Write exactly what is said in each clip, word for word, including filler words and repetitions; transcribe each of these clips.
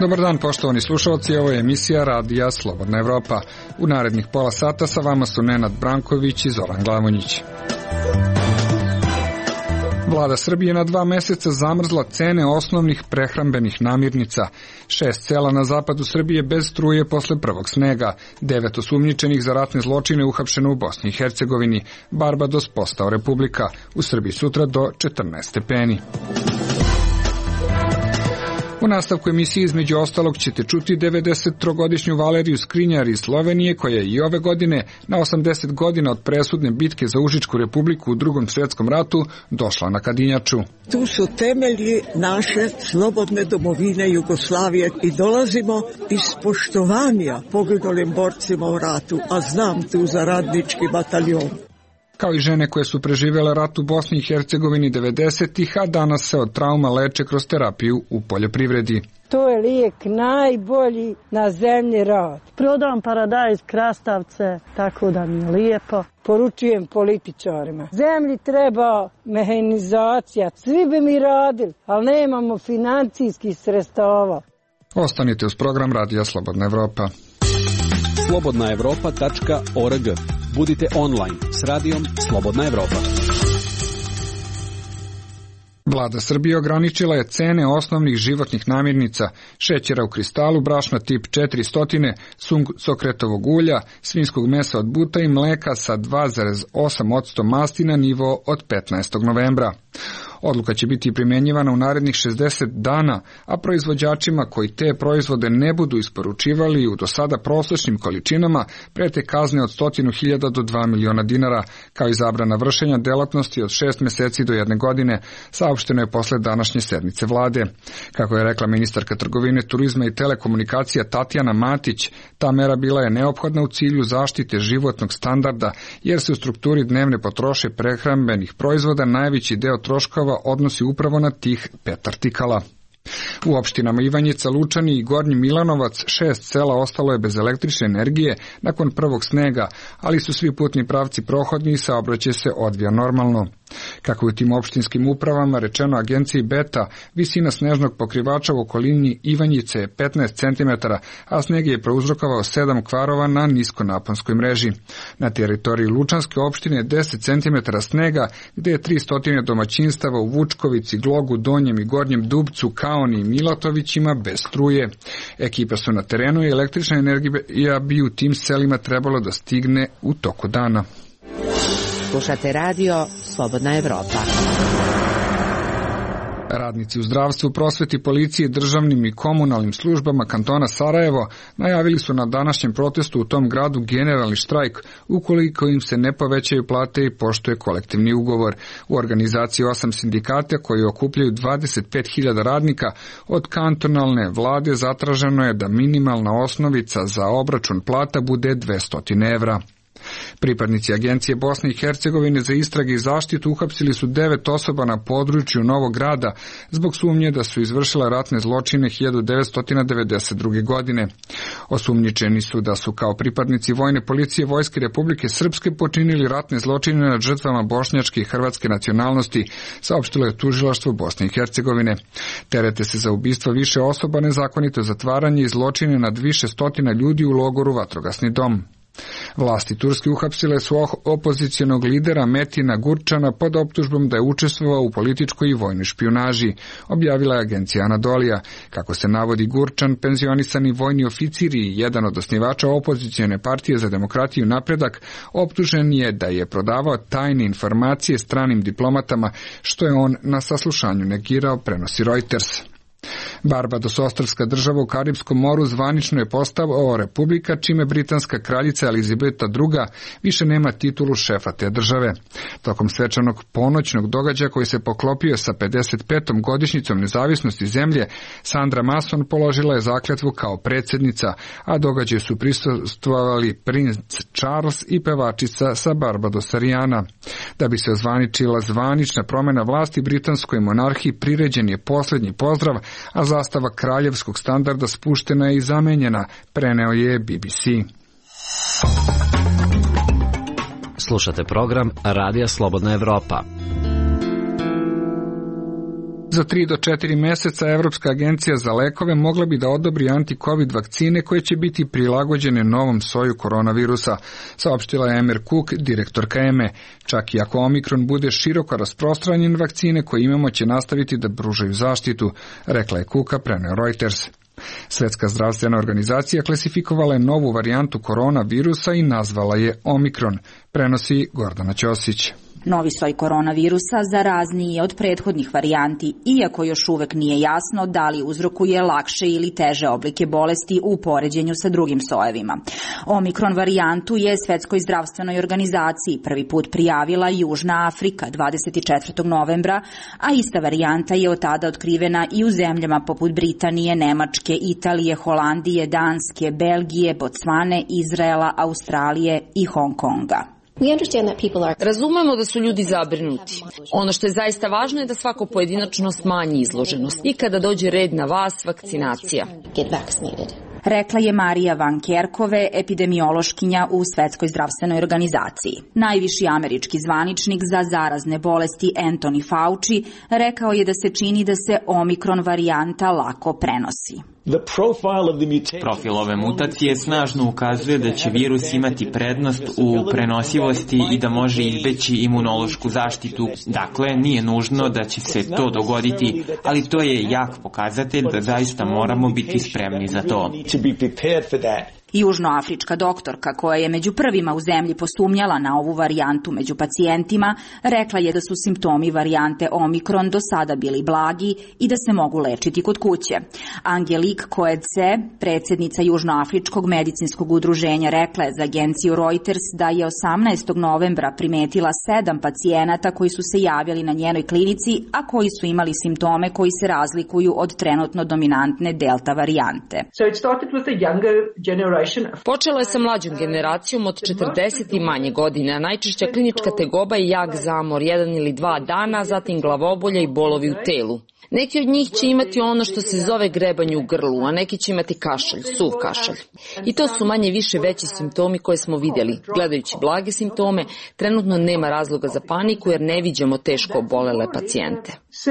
Dobar dan, poštovani slušalci, ovo je emisija Radija Slobodna Evropa. U narednih pola sata sa vama su Nenad Branković i Zoran Glavonjić. Vlada Srbije na dva meseca zamrzla cene osnovnih prehrambenih namirnica. Šest sela na zapadu Srbije bez struje posle prvog snega. Devet osumnjičenih za ratne zločine uhapšeno u Bosni i Hercegovini. Barbados postao republika. U Srbiji sutra do četrnaest stepeni. U nastavku emisije između ostalog ćete čuti devedesettrogodišnju Valeriju Skrinjar iz Slovenije, koja je i ove godine, na osamdeset godina od presudne bitke za Užičku republiku u Drugom svjetskom ratu, došla na Kadinjaču. Tu su temelji naše slobodne domovine Jugoslavije i dolazimo iz poštovanja poginulim borcima u ratu, a znam tu za radnički bataljon. Kao i žene koje su preživjele rat u Bosni i Hercegovini devedesetih, a danas se od trauma leče kroz terapiju u poljoprivredi. To je lijek najbolji na zemlji rad. Prodam paradajz, krastavce, tako da mi je lijepo. Poručujem političarima. Zemlji treba mehanizacija. Svi bi mi radili, ali nemamo financijskih sredstava. Ostanite uz program Radija Slobodna Evropa. slobodna evropa tačka org. Budite online s radijom Slobodna Evropa. Vlada Srbije ograničila je cene osnovnih životnih namirnica, šećera u kristalu, brašna tip četiristo, suncokretovog ulja, svinjskog mesa od buta i mleka sa dva zarez osam posto masti na nivo od petnaestog novembra. Odluka će biti primjenjivana u narednih šezdeset dana, a proizvođačima koji te proizvode ne budu isporučivali u do sada prosječnim količinama prete kazne od stotinu hiljada do dva miliona dinara, kao i zabrana vršenja delatnosti od šest meseci do jedne godine, saopšteno je posle današnje sednice vlade. Kako je rekla ministarka trgovine, turizma i telekomunikacija Tatjana Matić, ta mera bila je neophodna u cilju zaštite životnog standarda, jer se u strukturi dnevne potroše prehrambenih proizvoda najveći deo troškova odnosi upravo na tih pet artikala. U opštinama Ivanjica, Lučani i Gornji Milanovac šest sela ostalo je bez električne energije nakon prvog snega, ali su svi putni pravci prohodni i saobraćaj se odvija normalno. Kako je u tim opštinskim upravama rečeno agenciji Beta, visina snežnog pokrivača u okolini Ivanjice je petnaest centimetara, a sneg je prouzrokovao sedam kvarova na niskonaponskoj mreži. Na teritoriji Lučanske opštine je deset centimetara snega, gde je tristo domaćinstava u Vučkovici, Glogu, Donjem i Gornjem Dubcu, Kaoni i Milatovićima bez struje. Ekipe su na terenu i električna energija bi u tim selima trebalo da stigne u toku dana. Slušate radio Slobodna Evropa. Radnici u zdravstvu, prosveti, policiji, državnim i komunalnim službama kantona Sarajevo najavili su na današnjem protestu u tom gradu generalni štrajk ukoliko im se ne povećaju plate i poštuje kolektivni ugovor. U organizaciji osam sindikata koji okupljaju dvadeset pet hiljada radnika od kantonalne vlade zatraženo je da minimalna osnovica za obračun plata bude dvesta evra. Pripadnici Agencije Bosne i Hercegovine za istrage i zaštitu uhapsili su devet osoba na području Novog Grada zbog sumnje da su izvršile ratne zločine hiljadu devetsto devedeset druge. godine. Osumnjičeni su da su kao pripadnici vojne policije Vojske Republike Srpske počinili ratne zločine nad žrtvama bošnjačke i hrvatske nacionalnosti, saopštilo je tužilaštvo Bosne i Hercegovine. Terete se za ubistvo više osoba, nezakonito zatvaranje i zločine nad više stotina ljudi u logoru Vatrogasni dom. Vlasti Turske uhapsile su opozicionog lidera Metina Gurčana pod optužbom da je učestvovao u političkoj i vojnoj špijunaži, objavila je agencija Anadolija. Kako se navodi, Gurčan, penzionisani vojni oficir i jedan od osnivača opozicione partije za demokratiju Napredak, optužen je da je prodavao tajne informacije stranim diplomatama, što je on na saslušanju negirao, prenosi Reuters. Barbados, ostrvska država u Karibskom moru, zvanično je postao republika, čime britanska kraljica Elizabeta druga više nema titulu šefa te države. Tokom svečanog ponoćnog događaja koji se poklopio sa pedeset petom godišnjicom nezavisnosti zemlje, Sandra Mason položila je zakletvu kao predsjednica, a događaju su prisustvovali princ Charles i pevačica sa Barbadosa Rihanna. Da bi se ozvaničila zvanična promjena vlasti, britanskoj monarhiji priređen je posljednji pozdrav, a zastava kraljevskog standarda spuštena je i zamenjena, preneo je B B C. Slušate program Radija Slobodna Evropa. Za tri do četiri meseca Evropska agencija za lekove mogla bi da odobri anti-covid vakcine koje će biti prilagođene novom soju koronavirusa, saopštila je Emer Cook, direktorka E M E. Čak i ako Omikron bude široko rasprostranjen, vakcine koje imamo će nastaviti da pružaju zaštitu, rekla je Cooka, preneo Reuters. Svetska zdravstvena organizacija klasifikovala je novu varijantu koronavirusa i nazvala je Omikron, prenosi Gordana Ćosić. Novi soj koronavirusa zarazniji je od prethodnih varijanti, iako još uvek nije jasno da li uzrokuje lakše ili teže oblike bolesti u poređenju sa drugim sojevima. Omikron varijantu je Svetskoj zdravstvenoj organizaciji prvi put prijavila Južna Afrika dvadeset četvrtog novembra, a ista varijanta je od tada otkrivena i u zemljama poput Britanije, Nemačke, Italije, Holandije, Danske, Belgije, Bocvane, Izraela, Australije i Hong Konga. Razumemo da su ljudi zabrinuti. Ono što je zaista važno je da svako pojedinačno smanji izloženost i kada dođe red na vas, vakcinacija. Rekla je Marija Van Kerkove, epidemiološkinja u Svetskoj zdravstvenoj organizaciji. Najviši američki zvaničnik za zarazne bolesti Anthony Fauci rekao je da se čini da se Omikron varijanta lako prenosi. Profil ove mutacije snažno ukazuje da će virus imati prednost u prenosivosti i da može izbeći imunološku zaštitu. Dakle, nije nužno da će se to dogoditi, ali to je jak pokazatelj da zaista moramo biti spremni za to. Južnoafrička doktorka, koja je među prvima u zemlji posumnjala na ovu varijantu među pacijentima, rekla je da su simptomi varijante Omikron do sada bili blagi i da se mogu lečiti kod kuće. Angelique Coetzee, predsjednica Južnoafričkog medicinskog udruženja, rekla je za agenciju Reuters da je osamnaestog novembra primetila sedam pacijenata koji su se javili na njenoj klinici, a koji su imali simptome koji se razlikuju od trenutno dominantne delta varijante. So it started with a younger generation. Počelo je sa mlađom generacijom od četrdeset i manje godine, a najčešća klinička tegoba je jak zamor, jedan ili dva dana, zatim glavobolja i bolovi u telu. Neki od njih će imati ono što se zove grebanje u grlu, a neki će imati kašalj, suv kašalj. I to su manje više veći simptomi koje smo vidjeli. Gledajući blage simptome, trenutno nema razloga za paniku jer ne viđamo teško obolele pacijente.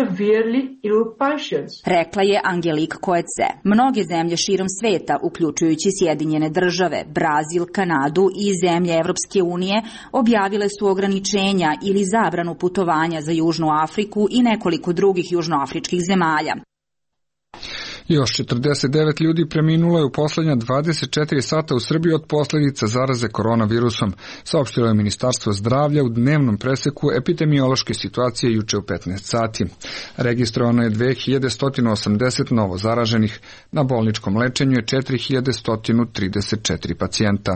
Rekla je Angelique Coetzee. Mnoge zemlje širom sveta, uključujući Sjedinjene države, Brazil, Kanadu i zemlje Evropske unije, objavile su ograničenja ili zabranu putovanja za Južnu Afriku i nekoliko drugih južnoafričkih zemalja. Još četrdeset devet ljudi preminulo je u posljednja dvadeset četiri sata u Srbiji od posljedica zaraze koronavirusom, saopštilo je Ministarstvo zdravlja u dnevnom preseku epidemiološke situacije juče u petnaest sati. Registrovano je dve hiljade sto osamdeset novo zaraženih, na bolničkom lečenju je četiri hiljade sto trideset četiri pacijenta.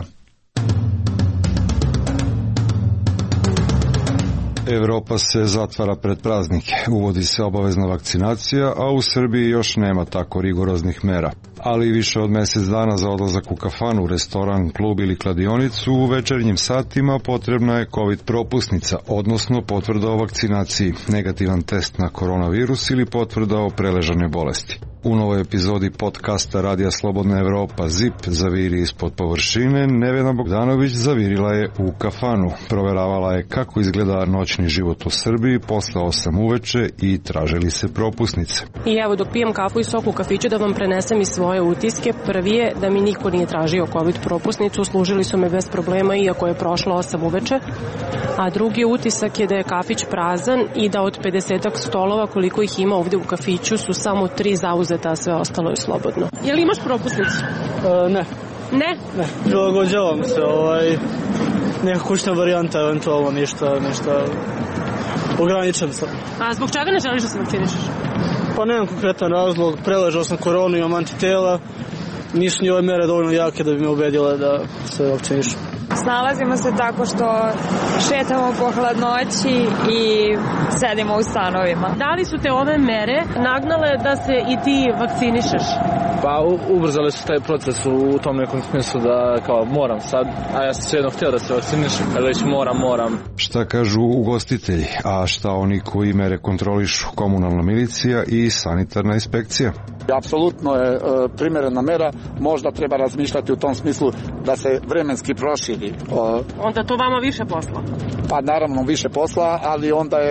Evropa se zatvara pred praznike, uvodi se obavezna vakcinacija, a u Srbiji još nema tako rigoroznih mera. Ali više od mjesec dana za odlazak u kafanu, restoran, klub ili kladionicu u večernjim satima potrebna je COVID propusnica, odnosno potvrda o vakcinaciji, negativan test na koronavirus ili potvrda o preležanoj bolesti. U novoj epizodi podcasta Radija Slobodna Evropa ZIP zaviri ispod površine, Nevena Bogdanović zavirila je u kafanu. Proveravala je kako izgleda noćni život u Srbiji posle osam uveče i tražili se propusnice. I evo dok pijem kafu i sok u kafiću da vam prenesem i svoje utiske. Prvi je da mi niko nije tražio COVID propusnicu, služili su me bez problema iako je prošlo osam uveče. A drugi utisak je da je kafić prazan i da od pedesetak stolova koliko ih ima ovdje u kafiću su samo tri zauzeta, a sve ostalo je slobodno. Je li imaš propusnicu? Uh, ne. Ne? Ne, prilagođavam se, ovaj, neka kućna varijanta, eventualno ništa, ništa ograničen sam. A zbog čega ne želiš da se vakcinišeš? Pa nemam konkretan razlog, preležao sam koronu, imam antitela, nisu ni ove mere dovoljno jake da bi me ubedile da se vakcinišem. Snalazimo se tako što šetamo po hladnoći i sedimo u stanovima. Da li su te ove mere nagnale da se i ti vakcinišeš? Pa ubrzali su taj proces u tom nekom smislu da kao moram sad, a ja sam svejedno htio da se vakcinišem, kad već moram, moram. Šta kažu ugostitelji, a šta oni koji mere kontrolišu? Komunalna milicija i sanitarna inspekcija. Apsolutno je e, primjerena mera, možda treba razmišljati u tom smislu da se vremenski proširi. Onda to vama više posla? Pa naravno više posla, ali onda je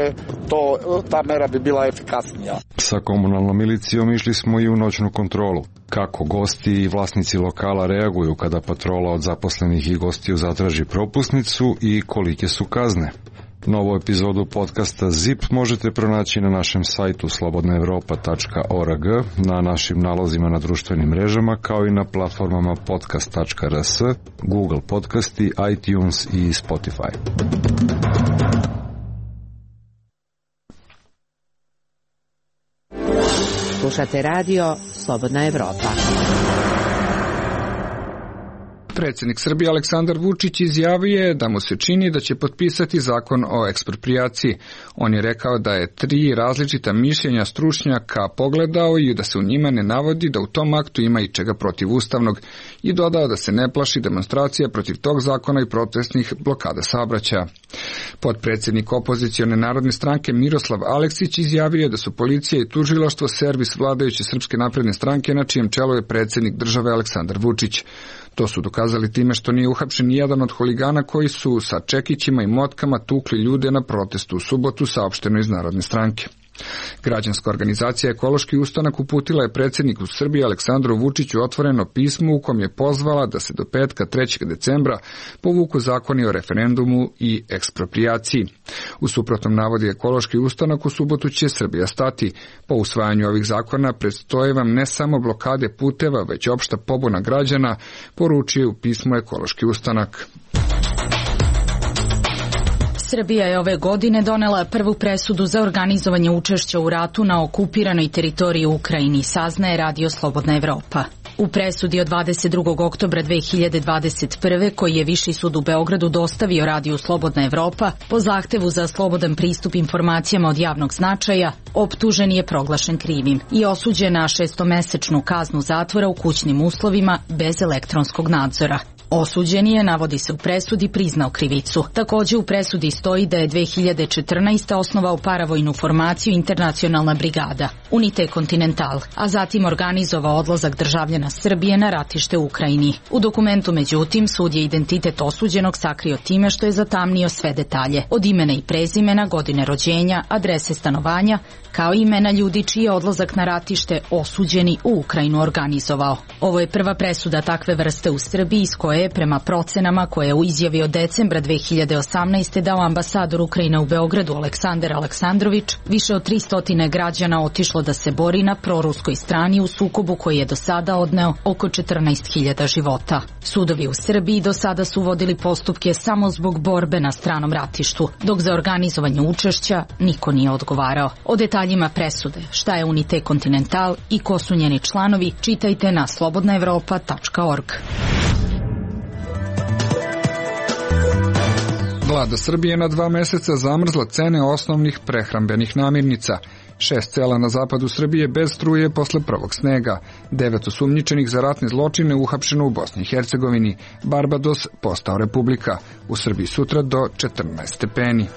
to, ta mera bi bila efikasnija. Sa komunalnom milicijom išli smo i u noćnu kontrolu. Kako gosti i vlasnici lokala reaguju kada patrola od zaposlenih i gostiju zatraži propusnicu i kolike su kazne. Novu epizodu podcasta Zip možete pronaći na našem sajtu slobodna evropa tačka org, na našim nalozima na društvenim mrežama, kao i na platformama podcast tačka rs, Google Podcasti, iTunes i Spotify. Slušate radio Slobodna Evropa. Predsjednik Srbije Aleksandar Vučić izjavio je da mu se čini da će potpisati zakon o eksproprijaciji. On je rekao da je tri različita mišljenja stručnjaka pogledao i da se u njima ne navodi da u tom aktu ima i čega protivustavnog, i dodao da se ne plaši demonstracija protiv tog zakona i protestnih blokada saobraćaja. Potpredsjednik opozicione narodne stranke Miroslav Aleksić izjavio je da su policija i tužilaštvo servis vladajuće Srpske napredne stranke, na čijem čelu je predsjednik države Aleksandar Vučić. To su dokazali time što nije uhapšen nijedan od huligana koji su sa čekićima i motkama tukli ljude na protestu u subotu, saopšteno iz Narodne stranke. Građanska organizacija Ekološki ustanak uputila je predsjedniku Srbije Aleksandru Vučiću otvoreno pismo u kom je pozvala da se do petka trećeg decembra povuku zakoni o referendumu i eksproprijaciji. U suprotnom, navodi Ekološki ustanak, u subotu će Srbija stati. Po usvajanju ovih zakona predstoje vam ne samo blokade puteva, već opšta pobuna građana, poručuje u pismu Ekološki ustanak. Srbija je ove godine donela prvu presudu za organizovanje učešća u ratu na okupiranoj teritoriji Ukrajini, saznaje Radio Slobodna Evropa. U presudi od dvadeset drugog oktobra dve hiljade dvadeset prve, koji je Viši sud u Beogradu dostavio Radiju Slobodna Evropa, po zahtevu za slobodan pristup informacijama od javnog značaja, optužen je proglašen krivim i osuđen na šestomesečnu kaznu zatvora u kućnim uslovima bez elektronskog nadzora. Osuđen je, navodi se u presudi, priznao krivicu. Takođe u presudi stoji da je dve hiljade četrnaeste. osnovao paravojnu formaciju Internacionalna brigada, Unite Continental, a zatim organizovao odlazak državljana Srbije na ratište u Ukrajini. U dokumentu, međutim, sud je identitet osuđenog sakrio time što je zatamnio sve detalje, od imena i prezimena, godine rođenja, adrese stanovanja, kao i imena ljudi čiji je odlazak na ratište osuđeni u Ukrajinu organizovao. Ovo je prva presuda takve vrste u Srbiji, iz koje je, prema procenama koje je u izjavi od decembra dve hiljade osamnaeste. dao ambasador Ukrajine u Beogradu Aleksandar Aleksandrović, više od tristo građana otišlo da se bori na proruskoj strani u sukobu koji je do sada odneo oko četrnaest hiljada života. Sudovi u Srbiji do sada su vodili postupke samo zbog borbe na stranom ratištu, dok za organizovanje učešća niko nije odgovarao. O detaljima presude, šta je Unite Continental i ko su njeni članovi, čitajte na slobodna evropa tačka org. Vlada Srbije na dva meseca zamrzla cene osnovnih prehrambenih namirnica. Šest sela na zapadu Srbije bez struje posle prvog snega. Devet osumnjičenih za ratne zločine uhapšeno u Bosni i Hercegovini. Barbados postao republika. U Srbiji sutra do četrnaest stepeni.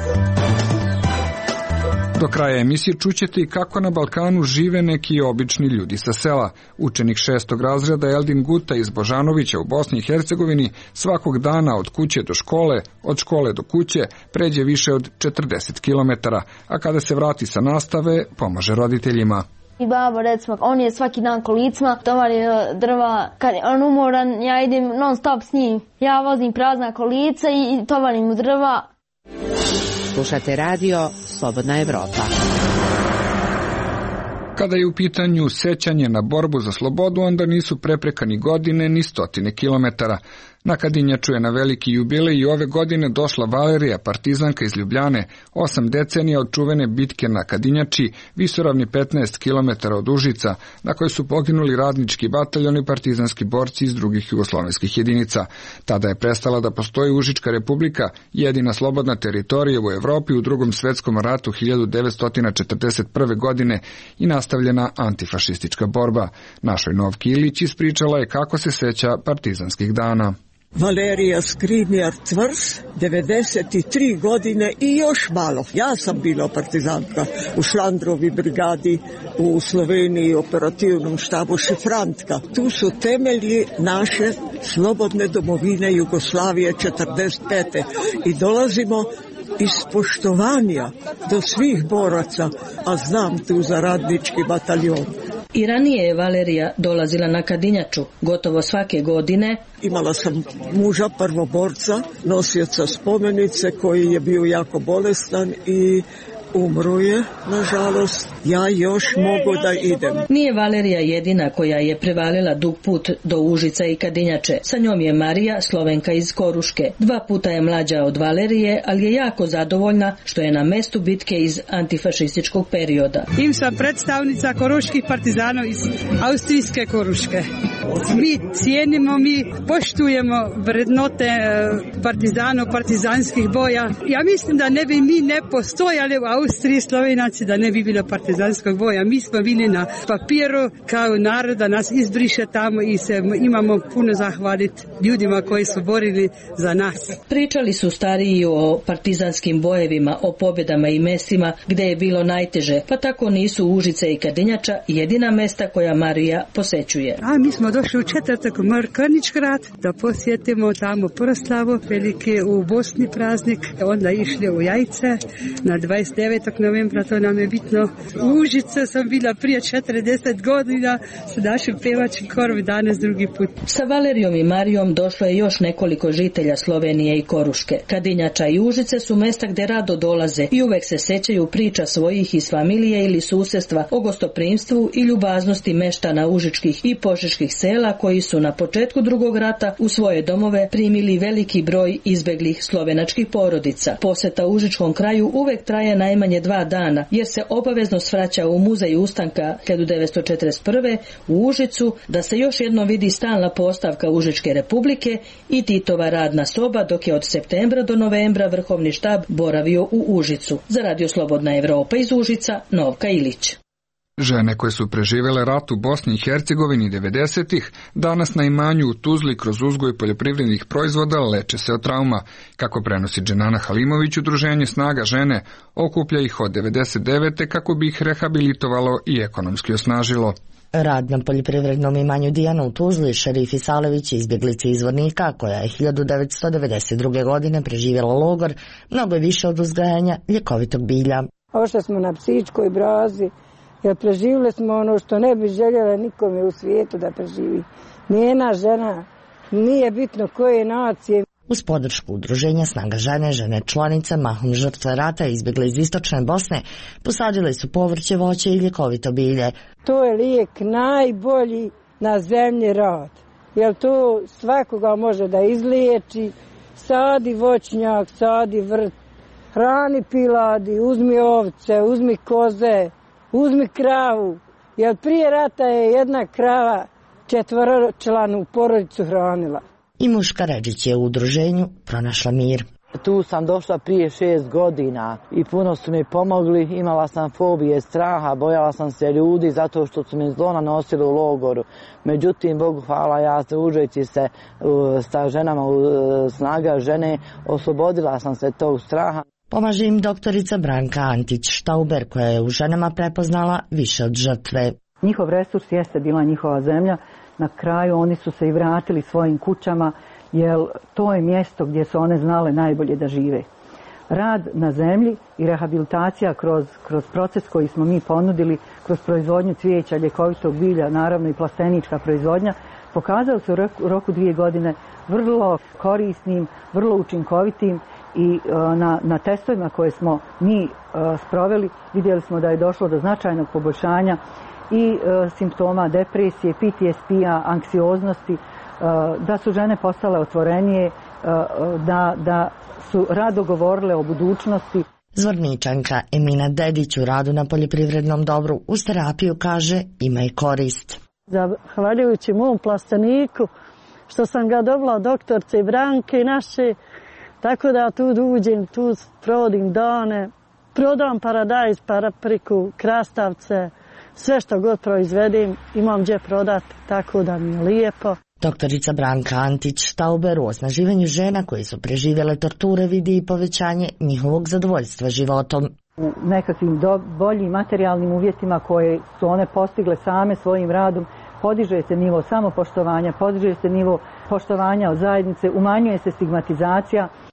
Do kraja emisije čućete i kako na Balkanu žive neki obični ljudi sa sela. Učenik šestog razreda Eldin Guta iz Božanovića u Bosni i Hercegovini svakog dana od kuće do škole, od škole do kuće, pređe više od četrdeset kilometara, a kada se vrati sa nastave, pomaže roditeljima. I baba, recimo, on je svaki dan kolicima, tovari drva, kad je on umoran, ja idem non stop s njim. Ja vozim prazna kolica i tovarim mu drva. Slušate radio Slobodna Evropa. Kada je u pitanju sećanje na borbu za slobodu, onda nisu prepreka ni godine, ni stotine kilometara. Na Kadinjaču je na veliki jubilej i ove godine došla Valerija, partizanka iz Ljubljane, osam decenija od čuvene bitke na Kadinjači, visoravni petnaest kilometara od Užica, na kojoj su poginuli radnički bataljon i partizanski borci iz drugih jugoslovenskih jedinica. Tada je prestala da postoji Užička republika, jedina slobodna teritorija u Evropi u Drugom svetskom ratu hiljadu devetsto četrdeset prve. godine i nastavljena antifašistička borba. Našoj Novki Ilić ispričala je kako se seća partizanskih dana. Valerija Skriniar Tvrs, devedeset tri godine i još malo. Ja sam bila partizanka u Šlandrovi brigadi u Sloveniji, operativnom štabu Šifrantka. Tu su temelji naše slobodne domovine Jugoslavije četrdeset pete. I dolazimo ispoštovanja do svih boraca, a znam tu za radnički bataljon. I ranije je Valerija dolazila na Kadinjaču, gotovo svake godine. Imala sam muža prvoborca, nosioca spomenice koji je bio jako bolestan i umro je, nažalost. Ja još mogu da idem. Nije Valerija jedina koja je prevalila dug put do Užica i Kadinjače. Sa njom je Marija, Slovenka iz Koruške. Dva puta je mlađa od Valerije, ali je jako zadovoljna što je na mestu bitke iz antifašističkog perioda. Im sam predstavnica koruških partizana iz austrijske Koruške. Mi cijenimo, mi poštujemo vrednote partizana, partizanskih boja. Ja mislim da ne bi mi ne postojali u Austriji, Slovenaci, da ne bi bilo partizanskog boja. Mi smo bili na papiru kao narod, da nas izbriše tamo i se imamo puno zahvaliti ljudima koji su borili za nas. Pričali su stariji o partizanskim bojevima, o pobjedama i mestima gdje je bilo najteže, pa tako nisu Užice i Kadinjača jedina mesta koja Marija posećuje. A mi smo došli u četvrtak u Mrkaničgrad da posjetimo tamo proslavu velike u Bosni praznik, onda išli u Jajce na dvadeset devetog novembra, to nam je bitno. U Užice sam bila prije četrdeset godina sa našim pevačkim korom, danas drugi put. Sa Valerijom i Marijom došlo je još nekoliko žitelja Slovenije i Koruške. Kadinjača i Užice su mesta gdje rado dolaze i uvek se sećaju priča svojih iz familije ili susjedstva o gostoprimstvu i ljubaznosti meštana užičkih i požeških sela koji su na početku drugog rata u svoje domove primili veliki broj izbeglih slovenačkih porodica. Poseta užičkom kraju uvek traje najmanje dva dana, jer se obavezno svraća u muzej ustanka hiljadu devetsto četrdeset prve u Užicu, da se još jednom vidi stalna postavka Užičke republike i Titova radna soba, dok je od septembra do novembra vrhovni štab boravio u Užicu. Za Radio Slobodna Evropa iz Užica, Novka Ilić. Žene koje su preživele rat u Bosni i Hercegovini devedesetih danas na imanju u Tuzli kroz uzgoj poljoprivrednih proizvoda leče se od trauma. Kako prenosi Dženana Halimović, udruženje Snaga žene okuplja ih od devedeset devete kako bi ih rehabilitovalo i ekonomski osnažilo. Rad na poljoprivrednom imanju Dijana u Tuzli, Šerifi Salević, izbjeglica izvornika, koja je hiljadu devetsto devedeset druge. godine preživjela logor, mnogo je više od uzgajanja ljekovitog bilja. Ošli smo na psičkoj brazi, jer preživjeli smo ono što ne bi željela nikome u svijetu da preživi. Nijedna žena, nije bitno koje nacije. Uz podršku udruženja Snaga žene, žene članice, mahom žrtve rata izbjegle iz istočne Bosne, posadile su povrće, voće i ljekovito bilje. To je lijek najbolji na zemlji rad, jer to svakoga može da izliječi. Sadi voćnjak, sadi vrt, hrani piladi, uzmi ovce, uzmi koze, uzmi kravu, jer prije rata je jedna krava četvoročlanu porodicu hranila. I Muška Ređić je u udruženju pronašla mir. Tu sam došla prije šest godina i puno su mi pomogli, imala sam fobije straha, bojala sam se ljudi zato što su mi zlo nanosili u logoru. Međutim, Bogu hvala, ja se užeći se uh, sa ženama u uh, Snaga žene, oslobodila sam se tog straha. Pomaže im doktorica Branka Antić-Štauber, koja je u ženama prepoznala više od žrtve. Njihov resurs jeste bila njihova zemlja. Na kraju oni su se i vratili svojim kućama, jer to je mjesto gdje su one znale najbolje da žive. Rad na zemlji i rehabilitacija kroz, kroz proces koji smo mi ponudili, kroz proizvodnju cvijeća, ljekovitog bilja, naravno i plastenička proizvodnja, pokazao se u roku dvije godine vrlo korisnim, vrlo učinkovitim i na, na testovima koje smo mi sproveli vidjeli smo da je došlo do značajnog poboljšanja i e, simptoma depresije, P T S P-a, anksioznosti, e, da su žene postale otvorenije, e, da, da su rado govorile o budućnosti. Zvorničanka Emina Dedić u radu na poljoprivrednom dobru uz terapiju kaže ima i korist. Zahvaljujući mom plasteniku što sam ga dobila od doktorce Branke naše, tako da tu uđem, tu provodim dane, prodam paradajz, papriku, krastavce, sve što god proizvedim imam gdje prodati, tako da mi je lijepo. Doktorica Branka Antić-Štauber u osnaživanju žena koji su preživjele torture vidi i povećanje njihovog zadovoljstva životom. U nekakvim do, boljim materijalnim uvjetima koje su one postigle same svojim radom, podiže se nivo samopoštovanja, podiže se nivo poštovanja od zajednice, umanjuje se stigmatizacija.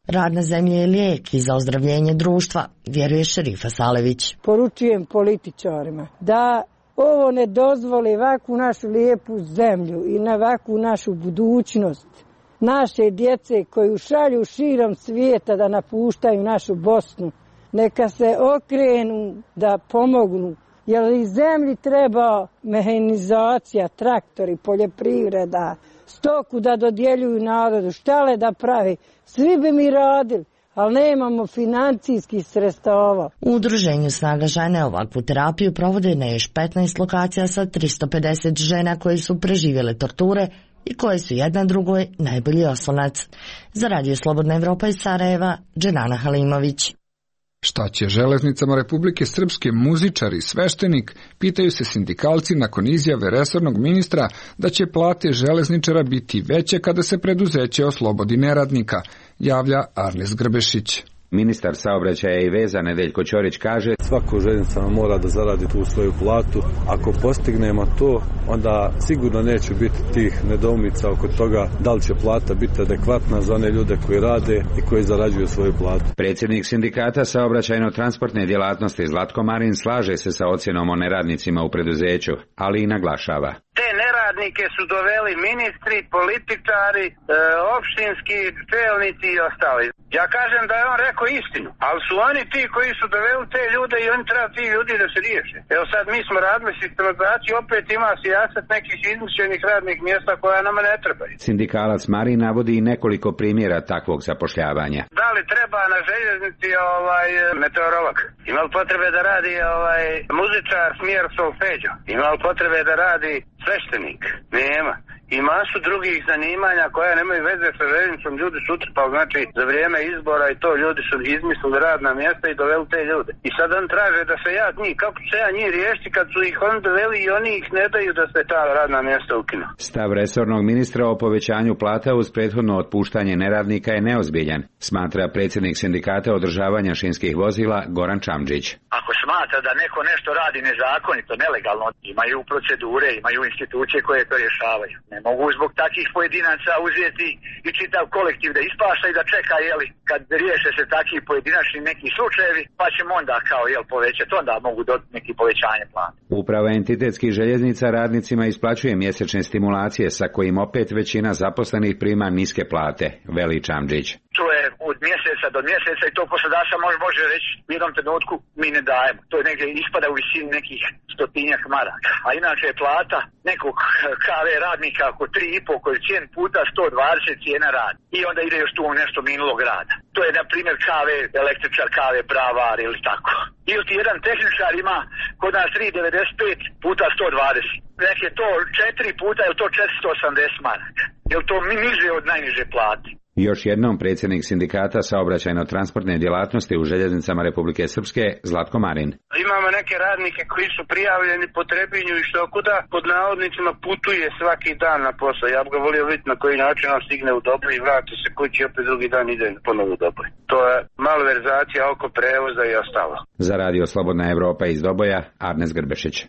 Rad na zemlji je lijek i za ozdravljenje društva, vjeruje Šerifa Salević. Poručujem političarima da ovo ne dozvoli ovakvu našu lijepu zemlju i na ovakvu našu budućnost. Naše djece koju šalju širom svijeta da napuštaju našu Bosnu, neka se okrenu da pomognu. Jer i zemlji treba mehanizacija, traktori, poljoprivreda, stoku da dodjeljuju narodu, štale da pravi. Svi bi mi radili, ali nemamo financijskih sredstava. U udruženju Snaga žene ovakvu terapiju provode na još petnaest lokacija sa tristo pedeset žena koje su preživjele torture i koje su jedna drugoj najbolji oslonac. Za Radio Slobodna Evropa iz Sarajeva, Dženana Halimović. Šta će železnicama Republike Srpske muzičari i sveštenik, pitaju se sindikalci nakon izjave resornog ministra da će plate železničara biti veće kada se preduzeće oslobodi neradnika, javlja Arnes Grbešić. Ministar saobraćaja i veza Nedeljko Ćorić kaže: svako željeznicama mora da zaradi tu svoju platu. Ako postignemo to, onda sigurno neće biti tih nedoumica oko toga da li će plata biti adekvatna za one ljude koji rade i koji zarađuju svoju platu. Predsjednik sindikata saobraćajno-transportne djelatnosti Zlatko Marin slaže se sa ocjenom o neradnicima u preduzeću, ali i naglašava: te neradnike su doveli ministri, političari, e, opštinski čelnici i ostali. Ja kažem da je on rekao istinu, ali su oni ti koji su doveli te ljude i oni treba ti ljudi da se riješe. Evo sad mi smo radili sistematizaciju, opet ima sijaset nekih izmišljenih radnih mjesta koja nama ne trebaju. Sindikalac Marin navodi i nekoliko primjera takvog zapošljavanja. Da li treba na željeznici ovaj meteorolog? Ima li potrebe da radi ovaj muzičar smjer solfeđo? Ima li potrebe da radi sveštenik? Nema. I masu drugih zanimanja koja nemaju veze sa željeznicom, ljudi su utrpali, znači za vrijeme izbora i to ljudi su izmislili radna mjesta i doveli te ljude. I sad on traže da se ja njih, kako se ja njih riješiti kad su ih oni doveli i oni ih ne daju da se ta radna mjesta ukinu. Stav resornog ministra o povećanju plata uz prethodno otpuštanje neradnika je neozbiljan, smatra predsjednik sindikata održavanja šinskih vozila Goran Čamdžić. Ako smatra da neko nešto radi nezakonito, nelegalno, imaju procedure, imaju institucije koje to rješavaju. Ne mogu zbog takvih pojedinaca uzeti i čitav kolektiv da ispaša i da čeka, jeli, kad riješe se takvi pojedinačni neki slučajevi, pa ćemo onda kao, jel, povećati, onda mogu dobiti neki povećanje plata. Uprava entitetskih željeznica radnicima isplaćuje mjesečne stimulacije sa kojim opet većina zaposlenih prima niske plate, veli Čamdžić. To je od mjeseca do mjeseca i to poslodavca može, može reći u jednom trenutku mi ne dajemo. To je negdje ispada u visini nekih stotinjak maraka. A inače je plata nekog ka ve radnika oko tri i pol koeficijent puta sto dvadeset cijena rada. I onda ide još tu nešto minulog rada. To je na primjer ka ve električar, ka ve bravar ili tako. Ili ti jedan tehničar ima kod nas tri devedeset pet puta sto dvadeset. Nek je to četiri puta, je to četiristo osamdeset maraka. Je to niže od najniže plate. Još jednom predsjednik sindikata saobraćajno-transportne djelatnosti u željeznicama Republike Srpske Zlatko Marin. Imamo neke radnike koji su prijavljeni po Trebinju i što kuda pod navodnicima putuje svaki dan na posao. Ja bih ga volio vidjeti na koji način on stigne u Doboj i vrati se kući i opet drugi dan ide ponovo u Doboj. To je malverzacija oko prevoza i ostalo. Za Radio Slobodna Evropa iz Doboja, Arnes Grbešić.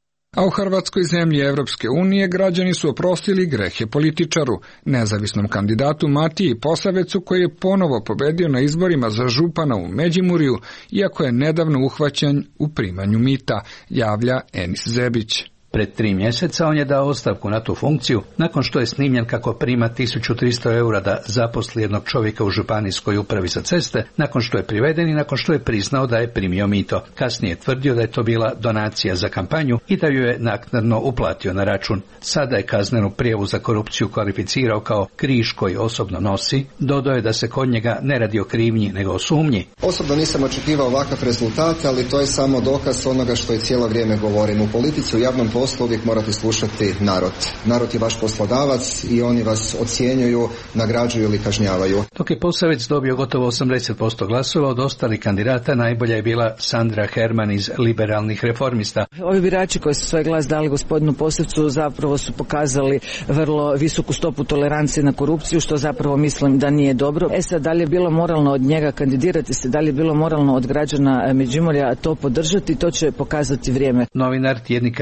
A u Hrvatskoj, zemlji Evropske unije, građani su oprostili grehe političaru, nezavisnom kandidatu Matiji Posavecu, koji je ponovo pobedio na izborima za župana u Međimurju, iako je nedavno uhvaćen u primanju mita, javlja Enis Zebić. Pred tri mjeseca on je dao ostavku na tu funkciju nakon što je snimljen kako prima tisuću tristo eura da zaposli jednog čovjeka u županijskoj upravi za ceste, nakon što je priveden i nakon što je priznao da je primio mito. Kasnije je tvrdio da je to bila donacija za kampanju i da ju je naknadno uplatio na račun. Sada je kaznenu prijavu za korupciju kvalificirao kao križ koji osobno nosi. Dodao je da se kod njega ne radi o krivnji nego o sumnji. Osobno nisam očekivao ovakav rezultat, ali to je samo dokaz onoga što je cijelo vrijeme govorim. U politici, u javnom poslu uvijek morate slušati narod. Narod je vaš poslodavac i oni vas ocjenjuju, nagrađuju ili kažnjavaju. Dok je Posavec dobio gotovo osamdeset posto glasova, od ostalih kandidata najbolja je bila Sandra Herman iz Liberalnih reformista. Ovi birači koji su svoj glas dali gospodinu Posavcu zapravo su pokazali vrlo visoku stopu tolerancije na korupciju, što zapravo mislim da nije dobro. E sad, da li je bilo moralno od njega kandidirati se, da li je bilo moralno od građana Međimurja to podržati, to će pokazati vrijeme. Novinar tjednika Ekspres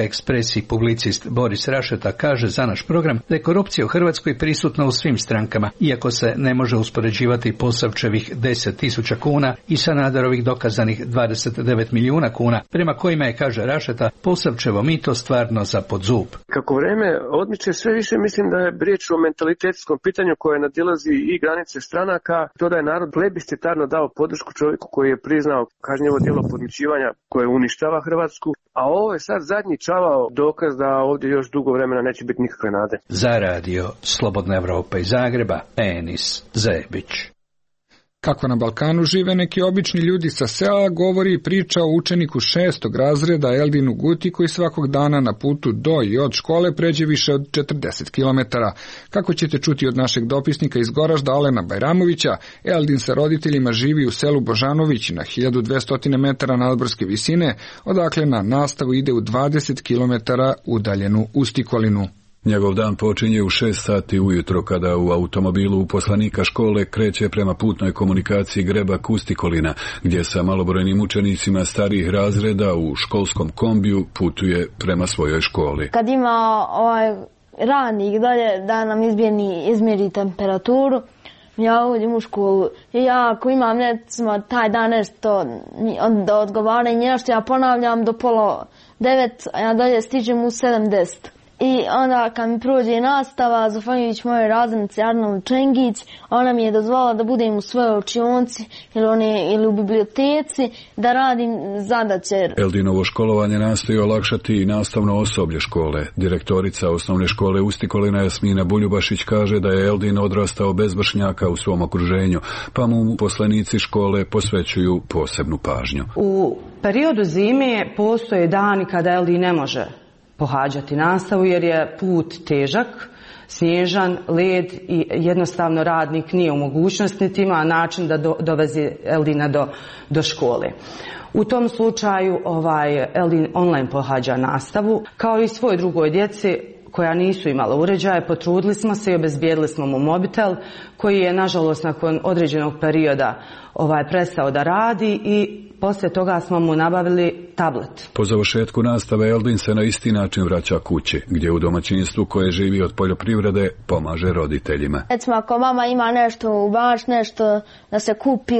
pjevač i publicist Boris Rašeta kaže za naš program da je korupcija u Hrvatskoj prisutna u svim strankama, iako se ne može uspoređivati Posavčevih deset tisuća kuna i Sanaderovih dokazanih dvadeset devet milijuna kuna, prema kojima je, kaže Rašeta, Posavčevo mito stvarno za pod zub. Kako vreme odmiče, sve više mislim da je riječ o mentalitetskom pitanju koje nadilazi i granice stranaka, to da je narod plebiscitarno dao podršku čovjeku koji je priznao kažnjivo djelo podmićivanja koje uništava Hrvatsku, a ovo je sad zadnji čavao dokaz da ovdje još dugo vremena neće biti nikakve nade. Za radio Slobodna Evropa iz Zagreba, Enis Zebić. Kako na Balkanu žive neki obični ljudi sa sela, govori i priča o učeniku šestog razreda Eldinu Guti koji svakog dana na putu do i od škole pređe više od četrdeset kilometara. Kako ćete čuti od našeg dopisnika iz Goražda Alena Bajramovića, Eldin sa roditeljima živi u selu Božanović na hiljadu dvesta metara nadmorske visine, odakle na nastavu ide u dvadeset kilometara udaljenu Ustikolinu. Njegov dan počinje u šest sati ujutro kada u automobilu uposlenika škole kreće prema putnoj komunikaciji Grebak Ustikolina, gdje sa malobrojnim učenicima starijih razreda u školskom kombiju putuje prema svojoj školi. Kad ima ovaj radnik dalje da nam izmjeri, izmjeri temperaturu, ja uđem u školu i ja ako imam recimo taj dan nešto da odgovaranje, nešto ja ponavljam do pola devet, a ja dalje stižem u sedamdeset. I onda kad mi prođe nastava, zahvaljujući mojoj razrednici Arnold Čengić, ona mi je dozvolila da budem u svojoj učionci ili, one, ili u biblioteci, da radim zadaće. Eldinovo školovanje nastoji olakšati i nastavno osoblje škole. Direktorica osnovne škole Ustikolina Jasmina Buljubašić kaže da je Eldin odrastao bez vršnjaka u svom okruženju, pa mu uposlenici škole posvećuju posebnu pažnju. U periodu zime postoje dani kada Eldin ne može pohađati nastavu jer je put težak, snježan, led i jednostavno radnik nije u mogućnosti niti ima način da do, dovezi Eldina do, do škole. U tom slučaju ovaj, Eldin online pohađa nastavu, kao i svoj drugoj djeci koja nisu imala uređaje, potrudili smo se i obezbijedili smo mu mobitel koji je nažalost nakon određenog perioda ovaj, prestao da radi i poslije toga smo mu nabavili tablet. Po završetku nastave Eldin se na isti način vraća kući, gdje u domaćinstvu koje živi od poljoprivrede pomaže roditeljima. Recimo ako mama ima nešto u baš, nešto da se kupi,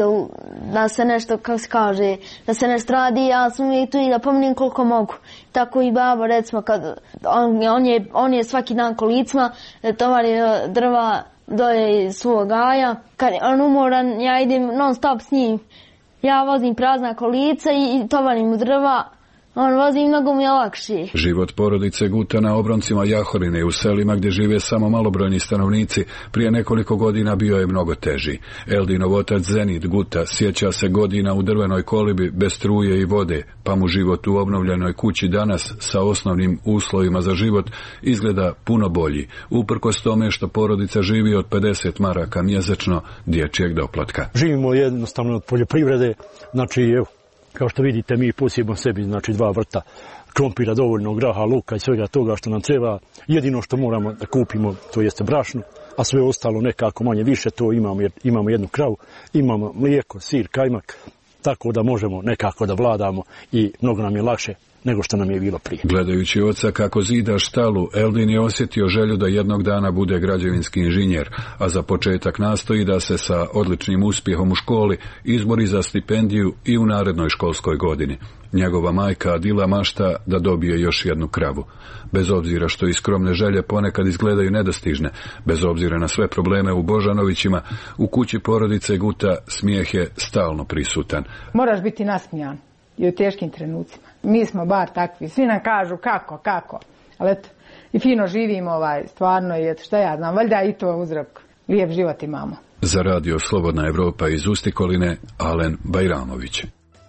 da se nešto, kako se kaže, da se nešto radi, ja sam uvijek tu i da pomnim koliko mogu. Tako i baba, recimo, kad on, on, je, on je svaki dan kolicima, tovari drva doje iz svog gaja. Kad on umoran, ja idem non stop s njim. Ja vozim prazna kolica i tovarim u drva, on vozi i mnogo mi je lakše. Život porodice Guta na obroncima Jahorine u selima gdje žive samo malobrojni stanovnici prije nekoliko godina bio je mnogo teži. Eldinov otac Zenit Guta sjeća se godina u drvenoj kolibi bez struje i vode, pa mu život u obnovljenoj kući danas sa osnovnim uslovima za život izgleda puno bolji, uprkos tome što porodica živi od pedeset maraka mjesečno dječjeg doplatka. Živimo jednostavno od poljoprivrede, znači evo, kao što vidite, mi posijemo sebi, znači dva vrta krompira, dovoljno graha, luka i svega toga što nam treba. Jedino što moramo da kupimo, to jeste brašno, a sve ostalo nekako manje više, to imamo, jer imamo jednu kravu, imamo mlijeko, sir, kajmak, tako da možemo nekako da vladamo i mnogo nam je lakše nego što nam je bilo prije. Gledajući oca kako zida štalu, Eldin je osjetio želju da jednog dana bude građevinski inženjer, a za početak nastoji da se sa odličnim uspjehom u školi izbori za stipendiju i u narednoj školskoj godini. Njegova majka Adila mašta da dobije još jednu kravu. Bez obzira što i skromne želje ponekad izgledaju nedostižne, bez obzira na sve probleme u Božanovićima, u kući porodice Guta smijeh je stalno prisutan. Moraš biti nasmijan i u teškim trenucima. Mi smo bar takvi. Svi nam kažu kako, kako. Ali eto, i fino živimo ovaj, stvarno i eto, šta ja znam, valjda i to uzrok. Lijep život imamo. Za radio Slobodna Evropa iz Ustikoline, Alen Bajramović.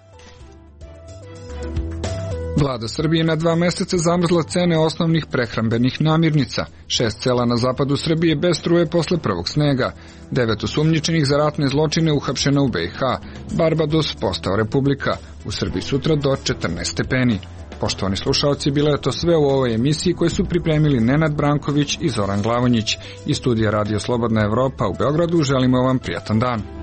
Vlada Srbije na dva mjeseca zamrzla cene osnovnih prehrambenih namirnica. Šest sela na zapadu Srbije bez struje posle prvog snega. Devet osumnjičenih za ratne zločine uhapšeno u B i H. Barbados postao republika. U Srbiji sutra do četrnaest stepeni. Poštovani slušalci, bilo je to sve u ovoj emisiji koju su pripremili Nenad Branković i Zoran Glavonjić. Iz studija Radio Slobodna Evropa u Beogradu želimo vam prijatan dan.